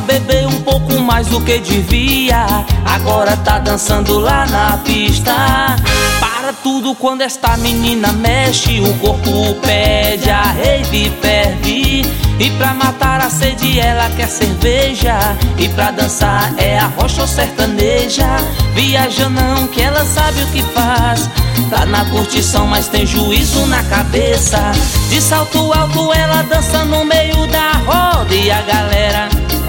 Ela bebeu um pouco mais do que devia, agora tá dançando lá na pista. Para tudo quando esta menina mexe, o corpo pede, a rave ferve. E pra matar a sede ela quer cerveja, e pra dançar é a rocha ou sertaneja. Viaja não que ela sabe o que faz, tá na curtição mas tem juízo na cabeça. De salto alto ela dança no meio da roda e a galera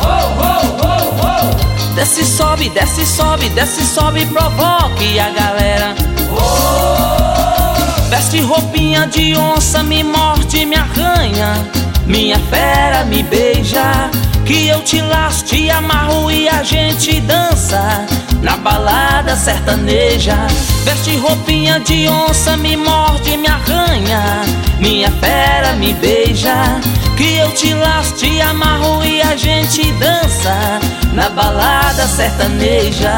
desce, sobe, desce, sobe, desce, sobe, provoca e a galera veste roupinha de onça, me morde, me arranha. Minha fera me beija, que eu te laço, te amarro e a gente dança na balada sertaneja. Veste roupinha de onça, me morde, me arranha. Minha fera me beija, que eu te laço, te amarro e a gente dança na balada sertaneja.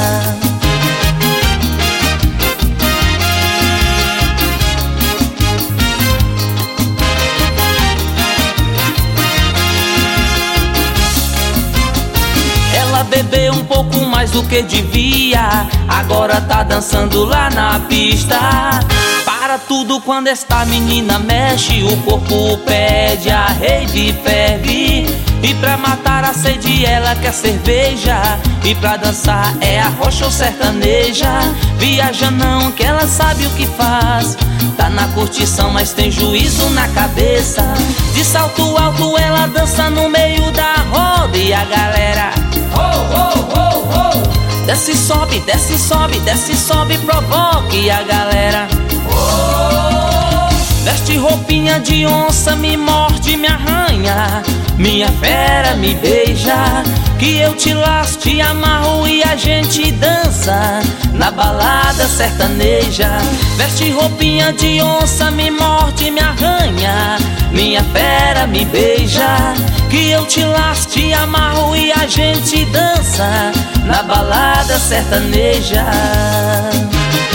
Ela bebeu um pouco mais do que devia, agora tá dançando lá na pista. Para tudo quando esta menina mexe, o corpo pede, a rave ferve. E pra matar a sede ela quer cerveja, e pra dançar é a rocha ou sertaneja. Viaja não que ela sabe o que faz, tá na curtição mas tem juízo na cabeça. De salto alto ela dança no meio da roda e a galera desce, sobe, desce, sobe, desce, sobe, provoca e a galera veste roupinha de onça, me morde, me arranha. Minha fera me beija, que eu te laço, te amarro e a gente dança na balada sertaneja. Veste roupinha de onça, me morde, me arranha. Minha fera me beija, que eu te laço, te amarro e a gente dança na balada sertaneja.